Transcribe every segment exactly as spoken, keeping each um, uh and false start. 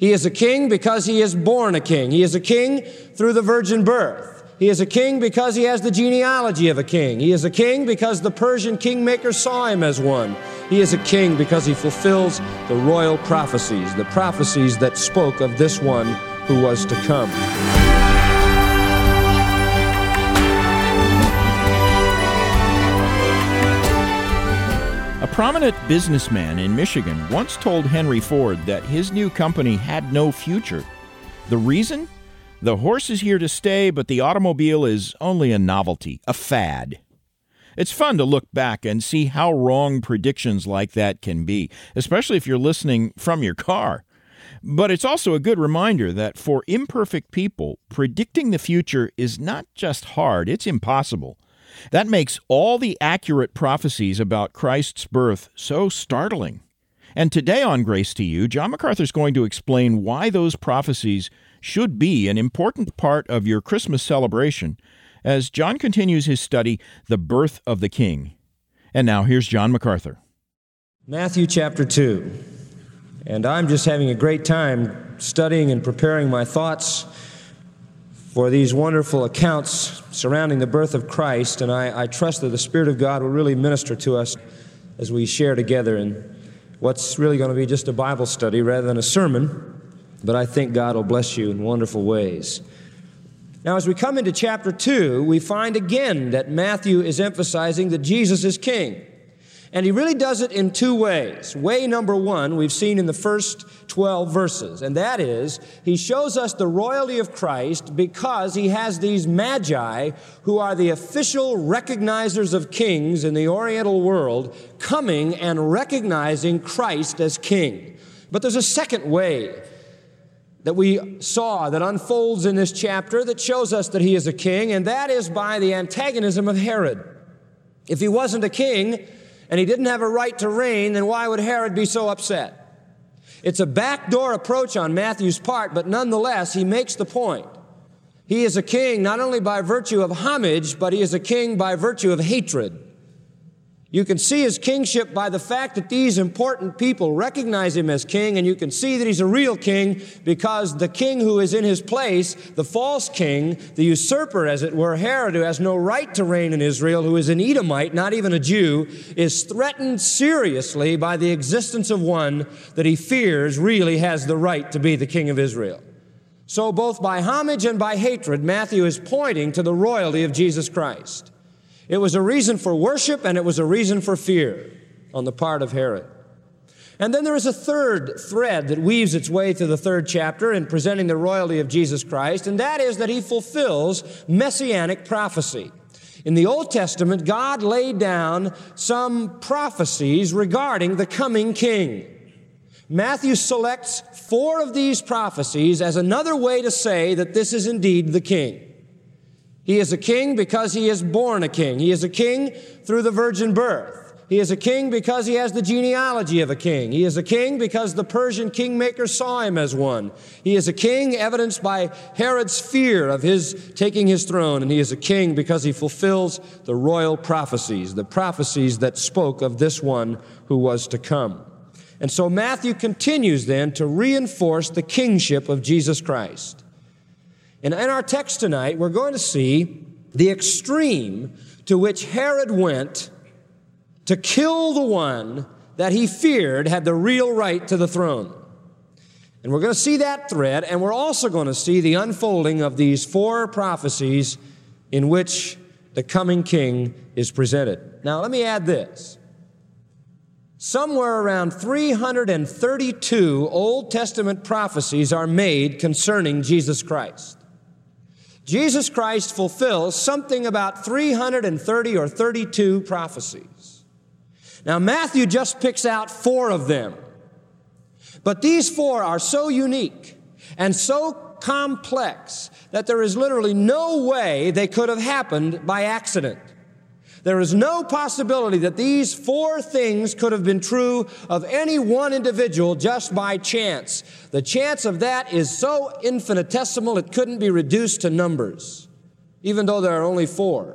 He is a king because he is born a king. He is a king through the virgin birth. He is a king because he has the genealogy of a king. He is a king because the Persian kingmaker saw him as one. He is a king because he fulfills the royal prophecies, the prophecies that spoke of this one who was to come. A prominent businessman in Michigan once told Henry Ford that his new company had no future. The reason? The horse is here to stay, but the automobile is only a novelty, a fad. It's fun to look back and see how wrong predictions like that can be, especially if you're listening from your car. But it's also a good reminder that for imperfect people, predicting the future is not just hard, it's impossible. That makes all the accurate prophecies about Christ's birth so startling. And today on Grace to You, John MacArthur is going to explain why those prophecies should be an important part of your Christmas celebration as John continues his study, The Birth of the King. And now here's John MacArthur. Matthew chapter two. And I'm just having a great time studying and preparing my thoughts for these wonderful accounts surrounding the birth of Christ, and I, I trust that the Spirit of God will really minister to us as we share together in what's really going to be just a Bible study rather than a sermon, but I think God will bless you in wonderful ways. Now, as we come into chapter two, we find again that Matthew is emphasizing that Jesus is king. And he really does it in two ways. Way number one, we've seen in the first twelve verses, and that is, he shows us the royalty of Christ because he has these magi who are the official recognizers of kings in the Oriental world coming and recognizing Christ as king. But there's a second way that we saw that unfolds in this chapter that shows us that he is a king, and that is by the antagonism of Herod. If he wasn't a king, and he didn't have a right to reign, then why would Herod be so upset? It's a backdoor approach on Matthew's part, but nonetheless, he makes the point. He is a king not only by virtue of homage, but he is a king by virtue of hatred. You can see his kingship by the fact that these important people recognize him as king, and you can see that he's a real king because the king who is in his place, the false king, the usurper, as it were, Herod, who has no right to reign in Israel, who is an Edomite, not even a Jew, is threatened seriously by the existence of one that he fears really has the right to be the king of Israel. So both by homage and by hatred, Matthew is pointing to the royalty of Jesus Christ. It was a reason for worship, and it was a reason for fear on the part of Herod. And then there is a third thread that weaves its way through the third chapter in presenting the royalty of Jesus Christ, and that is that he fulfills messianic prophecy. In the Old Testament, God laid down some prophecies regarding the coming king. Matthew selects four of these prophecies as another way to say that this is indeed the king. He is a king because he is born a king. He is a king through the virgin birth. He is a king because he has the genealogy of a king. He is a king because the Persian kingmaker saw him as one. He is a king evidenced by Herod's fear of his taking his throne. And he is a king because he fulfills the royal prophecies, the prophecies that spoke of this one who was to come. And so Matthew continues then to reinforce the kingship of Jesus Christ. And in our text tonight, we're going to see the extreme to which Herod went to kill the one that he feared had the real right to the throne. And we're going to see that thread, and we're also going to see the unfolding of these four prophecies in which the coming king is presented. Now, let me add this. Somewhere around three hundred thirty-two Old Testament prophecies are made concerning Jesus Christ. Jesus Christ fulfills something about three hundred thirty or thirty-two prophecies. Now, Matthew just picks out four of them. But these four are so unique and so complex that there is literally no way they could have happened by accident. There is no possibility that these four things could have been true of any one individual just by chance. The chance of that is so infinitesimal it couldn't be reduced to numbers, even though there are only four.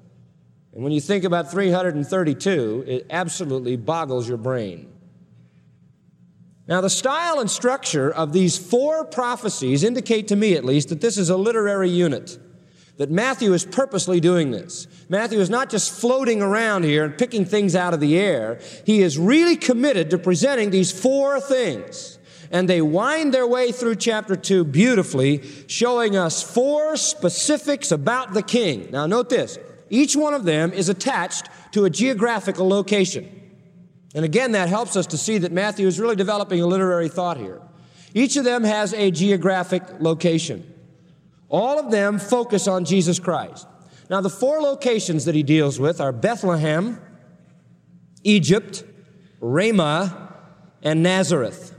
And when you think about three hundred thirty-two, it absolutely boggles your brain. Now, the style and structure of these four prophecies indicate to me, at least, that this is a literary unit, that Matthew is purposely doing this. Matthew is not just floating around here and picking things out of the air. He is really committed to presenting these four things. And they wind their way through chapter two beautifully, showing us four specifics about the king. Now, note this. Each one of them is attached to a geographical location. And again, that helps us to see that Matthew is really developing a literary thought here. Each of them has a geographic location. All of them focus on Jesus Christ. Now, the four locations that he deals with are Bethlehem, Egypt, Ramah, and Nazareth.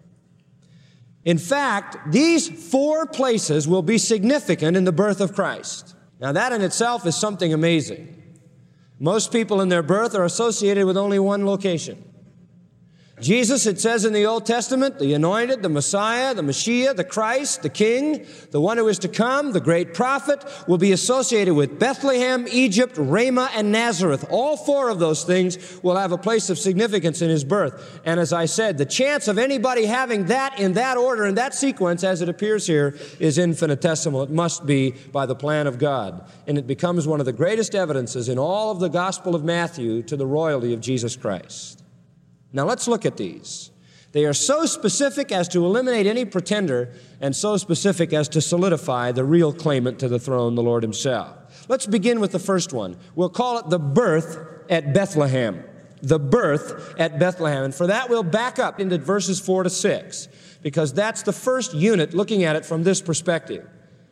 In fact, these four places will be significant in the birth of Christ. Now, that in itself is something amazing. Most people in their birth are associated with only one location. Jesus, it says in the Old Testament, the anointed, the Messiah, the Mashiach, the Christ, the King, the one who is to come, the great prophet, will be associated with Bethlehem, Egypt, Ramah, and Nazareth. All four of those things will have a place of significance in his birth. And as I said, the chance of anybody having that in that order, in that sequence, as it appears here, is infinitesimal. It must be by the plan of God. And it becomes one of the greatest evidences in all of the Gospel of Matthew to the royalty of Jesus Christ. Now let's look at these. They are so specific as to eliminate any pretender and so specific as to solidify the real claimant to the throne, the Lord himself. Let's begin with the first one. We'll call it the birth at Bethlehem. The birth at Bethlehem. And for that, we'll back up into verses four to six, because that's the first unit looking at it from this perspective.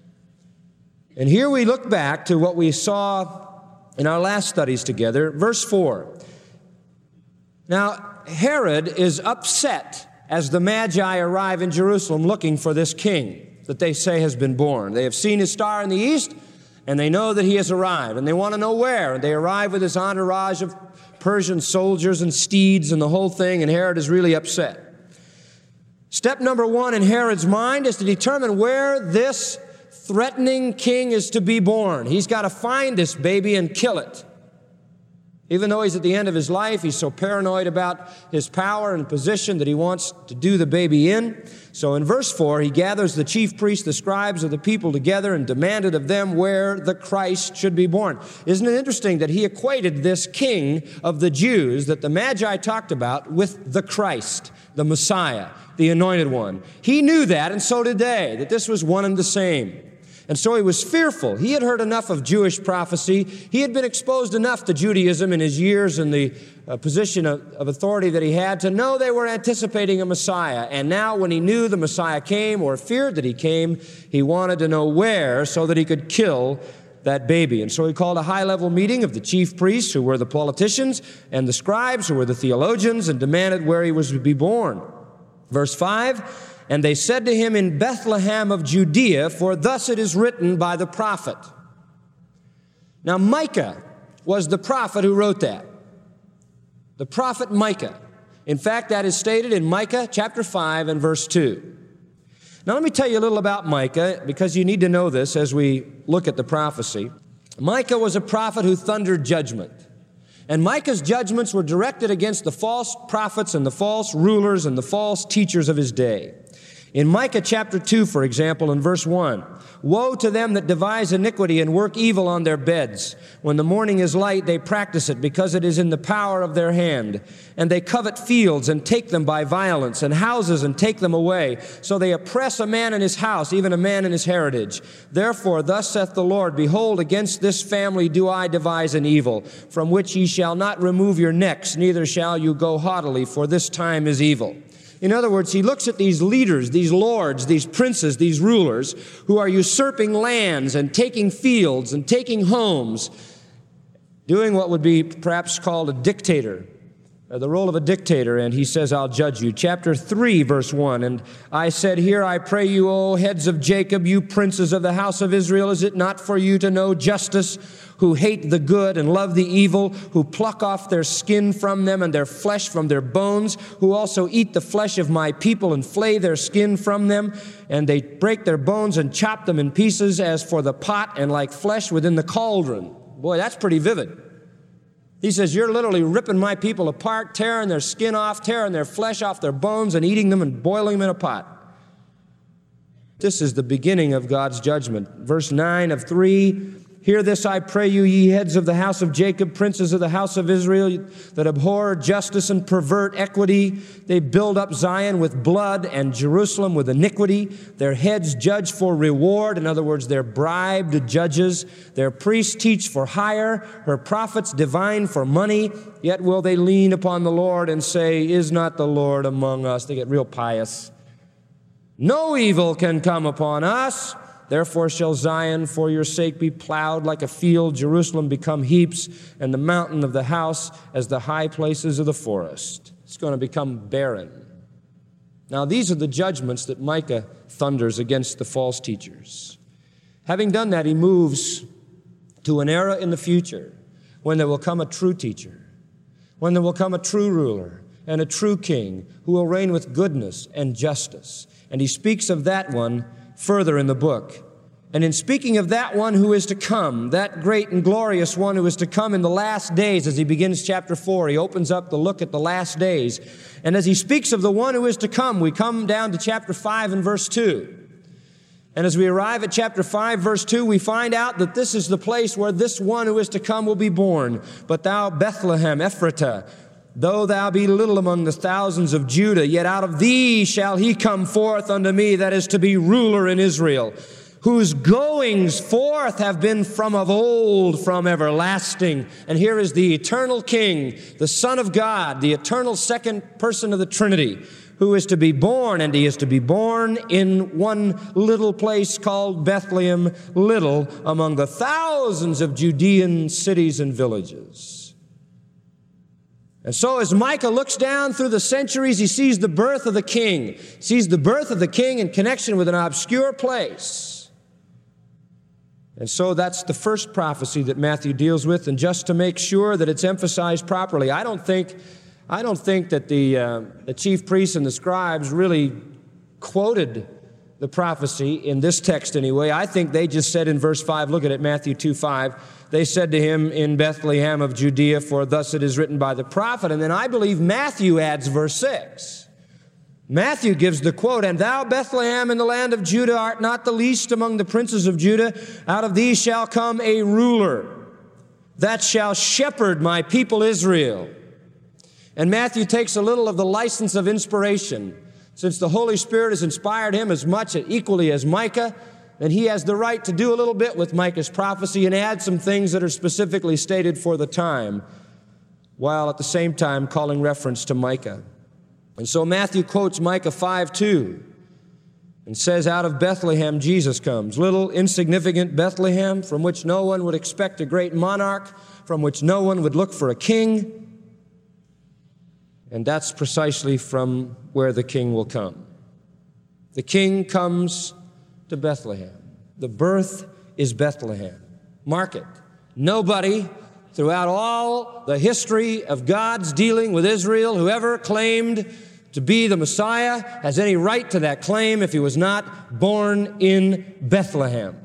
And here we look back to what we saw in our last studies together. Verse four. Now, Herod is upset as the Magi arrive in Jerusalem looking for this king that they say has been born. They have seen his star in the east, and they know that he has arrived, and they want to know where. And they arrive with his entourage of Persian soldiers and steeds and the whole thing, and Herod is really upset. Step number one in Herod's mind is to determine where this threatening king is to be born. He's got to find this baby and kill it. Even though he's at the end of his life, he's so paranoid about his power and position that he wants to do the baby in. So in verse four, he gathers the chief priests, the scribes of the people together, and demanded of them where the Christ should be born. Isn't it interesting that he equated this king of the Jews that the Magi talked about with the Christ, the Messiah, the anointed one? He knew that, and so did they, that this was one and the same. And so he was fearful. He had heard enough of Jewish prophecy. He had been exposed enough to Judaism in his years and the uh, position of, of authority that he had to know they were anticipating a Messiah. And now when he knew the Messiah came, or feared that he came, he wanted to know where so that he could kill that baby. And so he called a high-level meeting of the chief priests, who were the politicians, and the scribes, who were the theologians, and demanded where he was to be born. Verse five, and they said to him, in Bethlehem of Judea, for thus it is written by the prophet. Now Micah was the prophet who wrote that. The prophet Micah. In fact, that is stated in Micah chapter five and verse two. Now let me tell you a little about Micah, because you need to know this as we look at the prophecy. Micah was a prophet who thundered judgment. And Micah's judgments were directed against the false prophets and the false rulers and the false teachers of his day. In Micah chapter two, for example, in verse one, woe to them that devise iniquity and work evil on their beds. When the morning is light, they practice it, because it is in the power of their hand. And they covet fields and take them by violence, and houses and take them away. So they oppress a man in his house, even a man in his heritage. Therefore, thus saith the Lord, behold, against this family do I devise an evil, from which ye shall not remove your necks, neither shall you go haughtily, for this time is evil. In other words, he looks at these leaders, these lords, these princes, these rulers, who are usurping lands and taking fields and taking homes, doing what would be perhaps called a dictator, the role of a dictator, and he says, I'll judge you. Chapter three, verse one, and I said, Hear, I pray you, O heads of Jacob, you princes of the house of Israel, is it not for you to know justice, who hate the good and love the evil, who pluck off their skin from them and their flesh from their bones, who also eat the flesh of my people and flay their skin from them, and they break their bones and chop them in pieces as for the pot and like flesh within the cauldron. Boy, that's pretty vivid. He says, you're literally ripping my people apart, tearing their skin off, tearing their flesh off their bones, and eating them and boiling them in a pot. This is the beginning of God's judgment. Verse nine of three, hear this, I pray you, ye heads of the house of Jacob, princes of the house of Israel, that abhor justice and pervert equity. They build up Zion with blood and Jerusalem with iniquity. Their heads judge for reward. In other words, they're bribed judges. Their priests teach for hire. Her prophets divine for money. Yet will they lean upon the Lord and say, is not the Lord among us? They get real pious. No evil can come upon us. Therefore shall Zion for your sake be plowed like a field, Jerusalem become heaps, and the mountain of the house as the high places of the forest. It's going to become barren. Now these are the judgments that Micah thunders against the false teachers. Having done that, he moves to an era in the future when there will come a true teacher, when there will come a true ruler and a true king who will reign with goodness and justice. And he speaks of that one further in the book. And in speaking of that one who is to come, that great and glorious one who is to come in the last days, as he begins chapter four, he opens up the look at the last days. And as he speaks of the one who is to come, we come down to chapter five and verse two. And as we arrive at chapter five, verse two, we find out that this is the place where this one who is to come will be born. But thou, Bethlehem, Ephratah, though thou be little among the thousands of Judah, yet out of thee shall he come forth unto me, that is to be ruler in Israel, whose goings forth have been from of old, from everlasting. And here is the eternal King, the Son of God, the eternal second person of the Trinity, who is to be born, and he is to be born in one little place called Bethlehem, little among the thousands of Judean cities and villages. And so as Micah looks down through the centuries, he sees the birth of the King, sees the birth of the King in connection with an obscure place. And so that's the first prophecy that Matthew deals with. And just to make sure that it's emphasized properly, I don't think, I don't think that the, uh, the chief priests and the scribes really quoted the prophecy in this text anyway. I think they just said in verse five, look at it, Matthew two five, they said to him in Bethlehem of Judea, for thus it is written by the prophet. And then I believe Matthew adds verse six. Matthew gives the quote, and thou, Bethlehem, in the land of Judah, art not the least among the princes of Judah. Out of thee shall come a ruler that shall shepherd my people Israel. And Matthew takes a little of the license of inspiration. Since the Holy Spirit has inspired him as much and equally as Micah, then he has the right to do a little bit with Micah's prophecy and add some things that are specifically stated for the time, while at the same time calling reference to Micah. And so Matthew quotes Micah five two and says, out of Bethlehem Jesus comes. Little insignificant Bethlehem, from which no one would expect a great monarch, from which no one would look for a king. And that's precisely from where the king will come. The king comes to Bethlehem. The birth is Bethlehem. Mark it. Nobody throughout all the history of God's dealing with Israel, whoever claimed to be the Messiah has any right to that claim if he was not born in Bethlehem.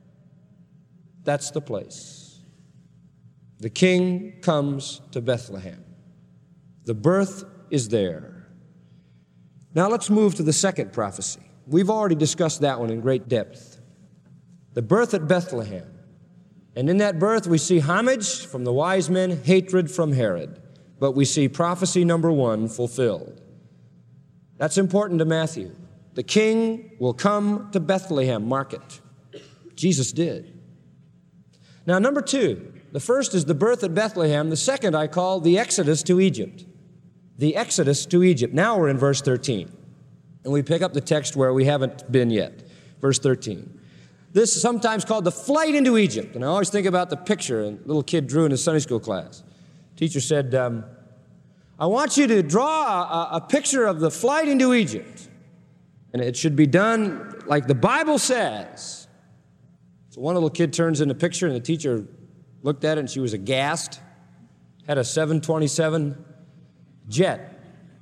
That's the place. The king comes to Bethlehem. The birth is there. Now let's move to the second prophecy. We've already discussed that one in great depth. The birth at Bethlehem. And in that birth we see homage from the wise men, hatred from Herod. But we see prophecy number one fulfilled. That's important to Matthew. The king will come to Bethlehem, mark it. Jesus did. Now, number two, the first is the birth at Bethlehem. The second I call the Exodus to Egypt. The Exodus to Egypt. Now we're in verse thirteen. And we pick up the text where we haven't been yet. Verse thirteen. This is sometimes called the flight into Egypt. And I always think about the picture a little kid drew in his Sunday school class. Teacher said, um, I want you to draw a, a picture of the flight into Egypt. And it should be done like the Bible says. So one little kid turns in the picture, and the teacher looked at it, and she was aghast. Had a seven twenty-seven jet.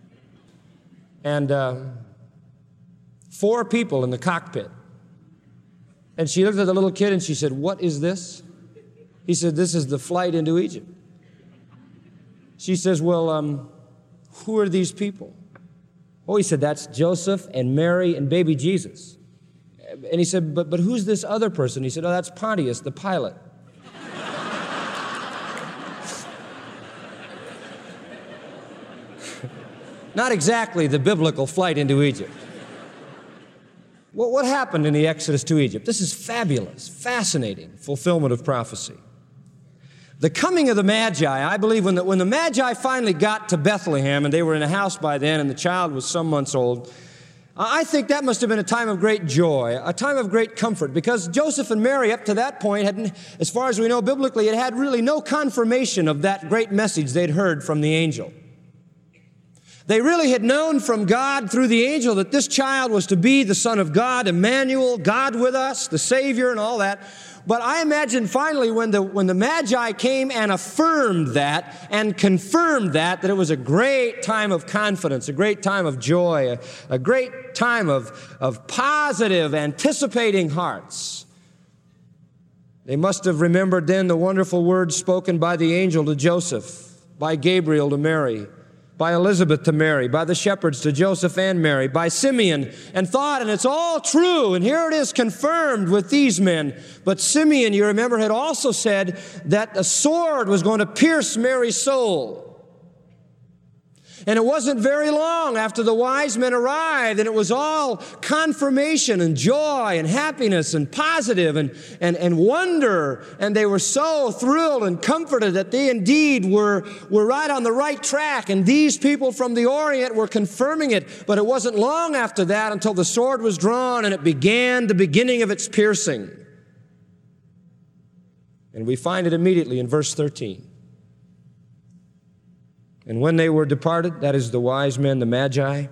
And uh, four people in the cockpit. And she looked at the little kid, and she said, what is this? He said, this is the flight into Egypt. She says, well, um, who are these people? Oh, he said, that's Joseph and Mary and baby Jesus. And he said, but, but who's this other person? He said, oh, that's Pontius, the pilot. Not exactly the biblical flight into Egypt. Well, what happened in the Exodus to Egypt? This is fabulous, fascinating fulfillment of prophecy. The coming of the Magi, I believe when the, when the Magi finally got to Bethlehem, and they were in a house by then, and the child was some months old, I think that must have been a time of great joy, a time of great comfort, because Joseph and Mary up to that point had, as far as we know biblically, had had really no confirmation of that great message they'd heard from the angel. They really had known from God through the angel that this child was to be the Son of God, Emmanuel, God with us, the Savior and all that. But I imagine finally when the, when the Magi came and affirmed that and confirmed that, that it was a great time of confidence, a great time of joy, a, a great time of, of positive, anticipating hearts. They must have remembered then the wonderful words spoken by the angel to Joseph, by Gabriel to Mary, by Elizabeth to Mary, by the shepherds to Joseph and Mary, by Simeon, and thought, and it's all true, and here it is confirmed with these men. But Simeon, you remember, had also said that a sword was going to pierce Mary's soul. And it wasn't very long after the wise men arrived, and it was all confirmation and joy and happiness and positive and, and, and wonder. And they were so thrilled and comforted that they indeed were, were right on the right track. And these people from the Orient were confirming it. But it wasn't long after that until the sword was drawn and it began the beginning of its piercing. And we find it immediately in verse thirteen. And when they were departed, that is the wise men, the Magi,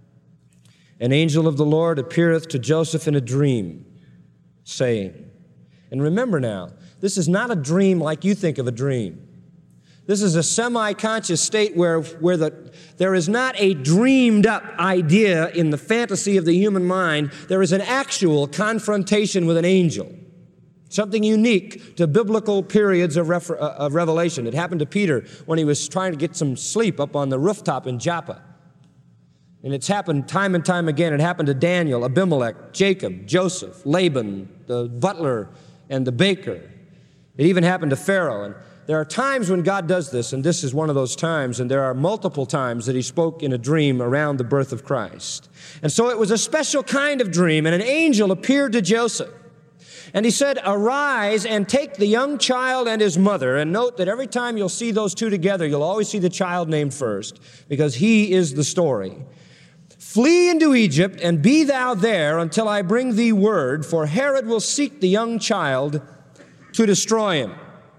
an angel of the Lord appeareth to Joseph in a dream, saying, and remember now, this is not a dream like you think of a dream. This is a semi-conscious state where, where the, there is not a dreamed-up idea in the fantasy of the human mind. There is an actual confrontation with an angel. Something unique to biblical periods of, refer- uh, of revelation. It happened to Peter when he was trying to get some sleep up on the rooftop in Joppa. And it's happened time and time again. It happened to Daniel, Abimelech, Jacob, Joseph, Laban, the butler, and the baker. It even happened to Pharaoh. And there are times when God does this, and this is one of those times, and there are multiple times that he spoke in a dream around the birth of Christ. And so it was a special kind of dream, and an angel appeared to Joseph. And he said, arise and take the young child and his mother. And note that every time you'll see those two together, you'll always see the child named first, because he is the story. Flee into Egypt, and be thou there until I bring thee word, for Herod will seek the young child to destroy him.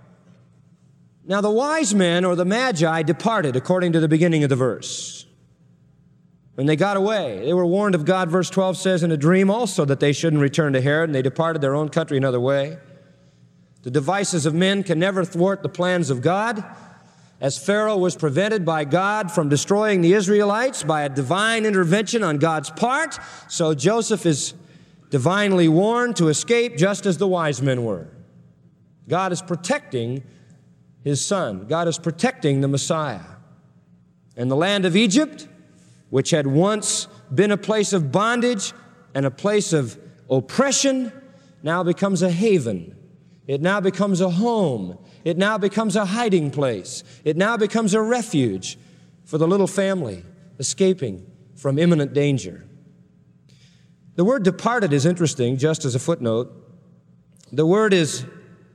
Now the wise men, or the Magi, departed according to the beginning of the verse. When they got away, they were warned of God, verse twelve says, in a dream also that they shouldn't return to Herod, and they departed their own country another way. The devices of men can never thwart the plans of God. As Pharaoh was prevented by God from destroying the Israelites by a divine intervention on God's part, so Joseph is divinely warned to escape just as the wise men were. God is protecting his son. God is protecting the Messiah. And the land of Egypt, which had once been a place of bondage and a place of oppression, now becomes a haven. It now becomes a home. It now becomes a hiding place. It now becomes a refuge for the little family escaping from imminent danger. The word departed is interesting, just as a footnote. The word is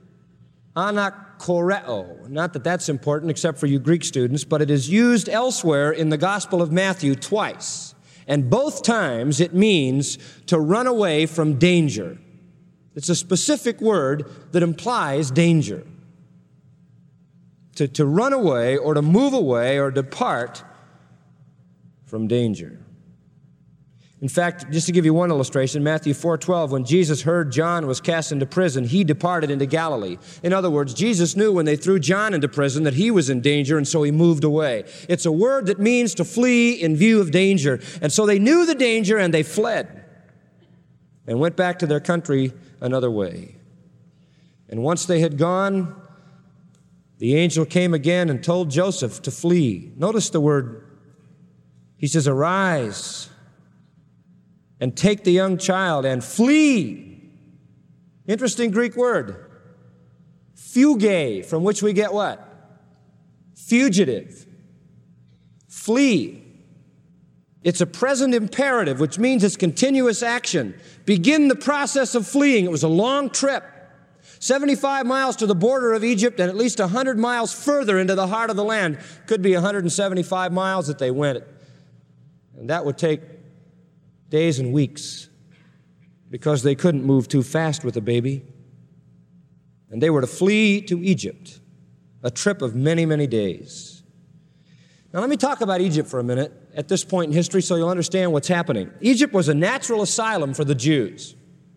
anakoreo. Not that that's important except for you Greek students, but it is used elsewhere in the Gospel of Matthew twice. And both times it means to run away from danger. It's a specific word that implies danger. To, to run away or to move away or depart from danger. In fact, just to give you one illustration, Matthew four twelve, when Jesus heard John was cast into prison, he departed into Galilee. In other words, Jesus knew when they threw John into prison that he was in danger, and so he moved away. It's a word that means to flee in view of danger. And so they knew the danger, and they fled and went back to their country another way. And once they had gone the angel came again and told Joseph to flee. Notice the word. He says, arise and take the young child and flee. Interesting Greek word. Fuge, from which we get what? Fugitive. Flee. It's a present imperative, which means it's continuous action. Begin the process of fleeing. It was a long trip. seventy-five miles to the border of Egypt and at least one hundred miles further into the heart of the land. Could be one hundred seventy-five miles that they went. And that would take days and weeks because they couldn't move too fast with a baby. And they were to flee to Egypt, a trip of many, many days. Now let me talk about Egypt for a minute at this point in history so you'll understand what's happening. Egypt was a natural asylum for the Jews,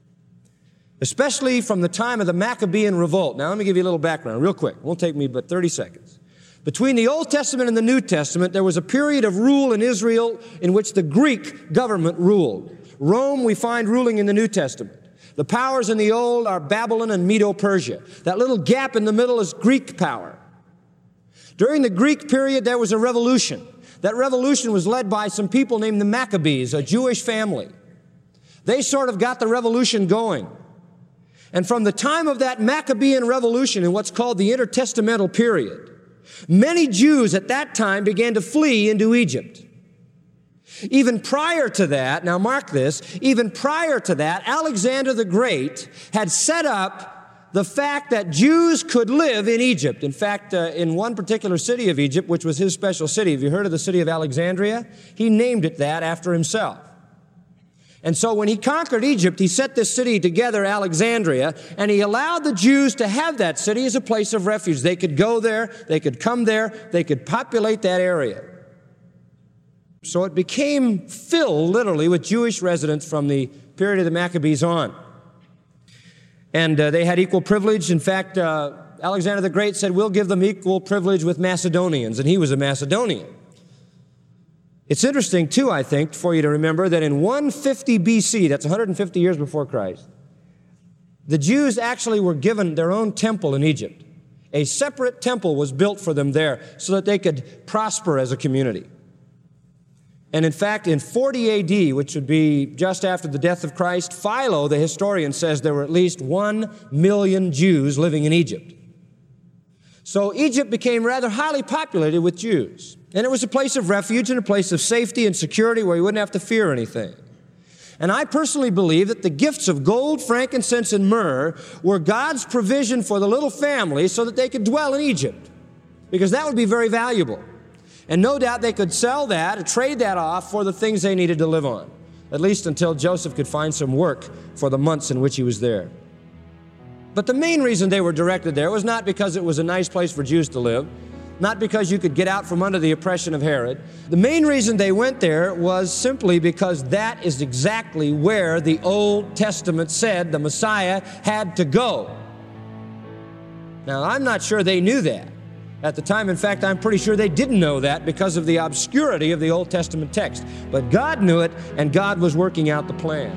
especially from the time of the Maccabean revolt. Now let me give you a little background real quick. It won't take me but thirty seconds. Between the Old Testament and the New Testament, there was a period of rule in Israel in which the Greek government ruled. Rome we find ruling in the New Testament. The powers in the Old are Babylon and Medo-Persia. That little gap in the middle is Greek power. During the Greek period, there was a revolution. That revolution was led by some people named the Maccabees, a Jewish family. They sort of got the revolution going. And from the time of that Maccabean revolution in what's called the intertestamental period, many Jews at that time began to flee into Egypt. Even prior to that, now mark this, even prior to that, Alexander the Great had set up the fact that Jews could live in Egypt. In fact, uh, in one particular city of Egypt, which was his special city, have you heard of the city of Alexandria? He named it that after himself. And so when he conquered Egypt, he set this city together, Alexandria, and he allowed the Jews to have that city as a place of refuge. They could go there, they could come there, they could populate that area. So it became filled, literally, with Jewish residents from the period of the Maccabees on. And uh, they had equal privilege. In fact, uh, Alexander the Great said, we'll give them equal privilege with Macedonians, and he was a Macedonian. It's interesting, too, I think, for you to remember that in one fifty B C, that's one hundred fifty years before Christ, the Jews actually were given their own temple in Egypt. A separate temple was built for them there so that they could prosper as a community. And in fact, in forty A D, which would be just after the death of Christ, Philo, the historian, says there were at least one million Jews living in Egypt. So Egypt became rather highly populated with Jews. And it was a place of refuge and a place of safety and security where you wouldn't have to fear anything. And I personally believe that the gifts of gold, frankincense, and myrrh were God's provision for the little family so that they could dwell in Egypt, because that would be very valuable. And no doubt they could sell that or trade that off for the things they needed to live on, at least until Joseph could find some work for the months in which he was there. But the main reason they were directed there was not because it was a nice place for Jews to live, not because you could get out from under the oppression of Herod. The main reason they went there was simply because that is exactly where the Old Testament said the Messiah had to go. Now, I'm not sure they knew that at the time. In fact, I'm pretty sure they didn't know that because of the obscurity of the Old Testament text. But God knew it, and God was working out the plan.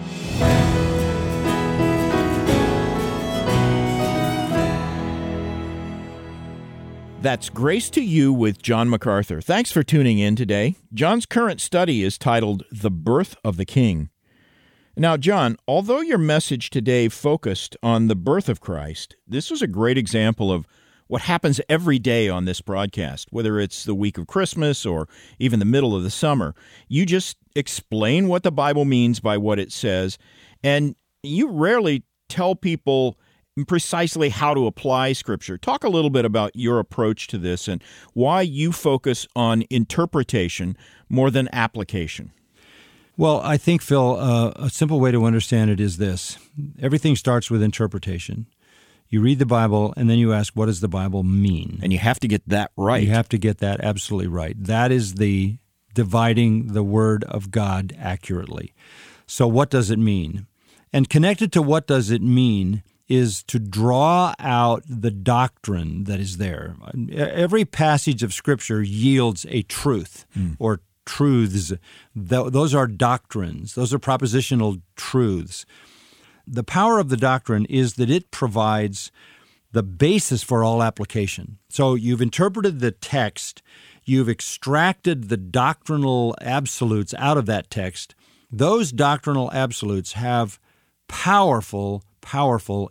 That's Grace to You with John MacArthur. Thanks for tuning in today. John's current study is titled The Birth of the King. Now, John, although your message today focused on the birth of Christ, this was a great example of what happens every day on this broadcast, whether it's the week of Christmas or even the middle of the summer. You just explain what the Bible means by what it says, and you rarely tell people precisely how to apply Scripture. Talk a little bit about your approach to this and why you focus on interpretation more than application. Well, I think, Phil, uh, a simple way to understand it is this. Everything starts with interpretation. You read the Bible, and then you ask, what does the Bible mean? And you have to get that right. You have to get that absolutely right. That is the dividing the Word of God accurately. So what does it mean? And connected to what does it mean is to draw out the doctrine that is there. Every passage of Scripture yields a truth mm. or truths. Those are doctrines. Those are propositional truths. The power of the doctrine is that it provides the basis for all application. So you've interpreted the text, you've extracted the doctrinal absolutes out of that text. Those doctrinal absolutes have powerful, powerful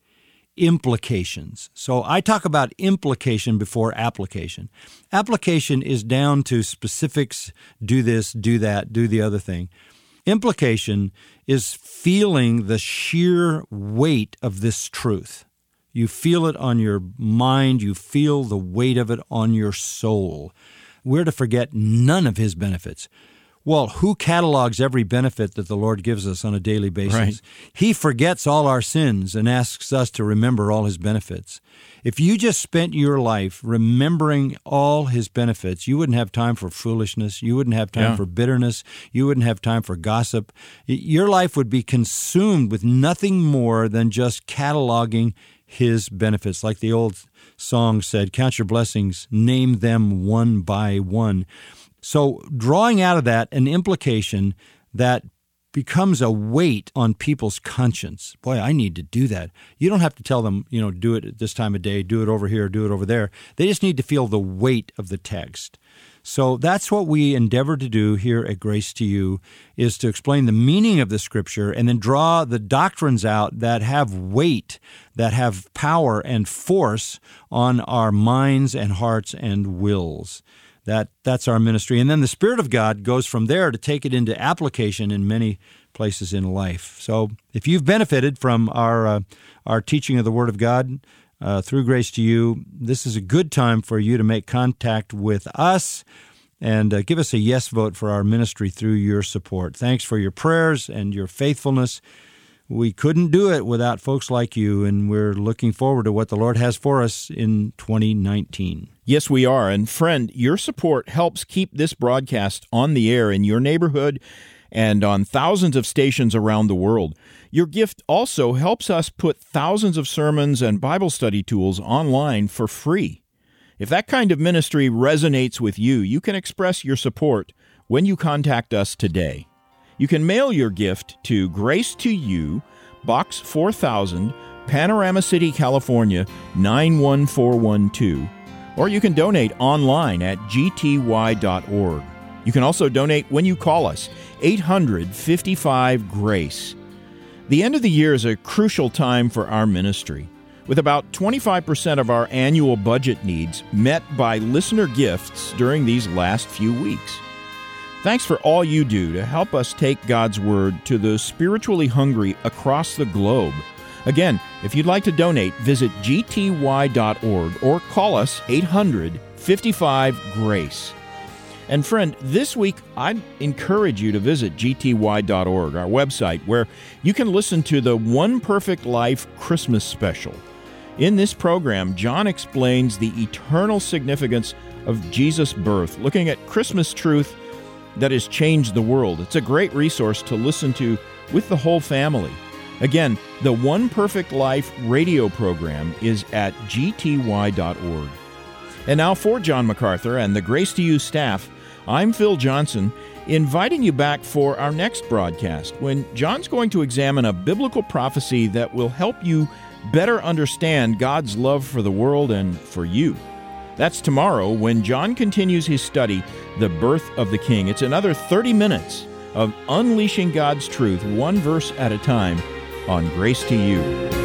implications. So I talk about implication before application. Application is down to specifics, do this, do that, do the other thing. Implication is feeling the sheer weight of this truth. You feel it on your mind, you feel the weight of it on your soul. We're to forget none of His benefits. Well, who catalogs every benefit that the Lord gives us on a daily basis? Right. He forgets all our sins and asks us to remember all His benefits. If you just spent your life remembering all His benefits, you wouldn't have time for foolishness. You wouldn't have time Yeah. for bitterness. You wouldn't have time for gossip. Your life would be consumed with nothing more than just cataloging His benefits. Like the old song said, count your blessings, name them one by one. So drawing out of that an implication that becomes a weight on people's conscience. Boy, I need to do that. You don't have to tell them, you know, do it at this time of day, do it over here, do it over there. They just need to feel the weight of the text. So that's what we endeavor to do here at Grace to You, is to explain the meaning of the Scripture and then draw the doctrines out that have weight, that have power and force on our minds and hearts and wills. That that's our ministry. And then the Spirit of God goes from there to take it into application in many places in life. So if you've benefited from our uh, our teaching of the Word of God uh, through Grace to You, this is a good time for you to make contact with us and uh, give us a yes vote for our ministry through your support. Thanks for your prayers and your faithfulness. We couldn't do it without folks like you, and we're looking forward to what the Lord has for us in twenty nineteen. Yes, we are. And friend, your support helps keep this broadcast on the air in your neighborhood and on thousands of stations around the world. Your gift also helps us put thousands of sermons and Bible study tools online for free. If that kind of ministry resonates with you, you can express your support when you contact us today. You can mail your gift to Grace to You, Box four thousand, Panorama City, California, nine one four one two. Or you can donate online at g t y dot org. You can also donate when you call us, eight hundred, fifty-five, GRACE. The end of the year is a crucial time for our ministry, with about twenty-five percent of our annual budget needs met by listener gifts during these last few weeks. Thanks for all you do to help us take God's Word to the spiritually hungry across the globe. Again, if you'd like to donate, visit g t y dot org or call us eight hundred, fifty-five, GRACE. And friend, this week I'd encourage you to visit g t y dot org, our website, where you can listen to the One Perfect Life Christmas special. In this program, John explains the eternal significance of Jesus' birth, looking at Christmas truth that has changed the world. It's a great resource to listen to with the whole family. Again, the One Perfect Life radio program is at g t y dot org. And now for John MacArthur and the Grace to You staff, I'm Phil Johnson, inviting you back for our next broadcast, when John's going to examine a biblical prophecy that will help you better understand God's love for the world and for you. That's tomorrow when John continues his study, The Birth of the King. It's another thirty minutes of unleashing God's truth, one verse at a time, on Grace to You.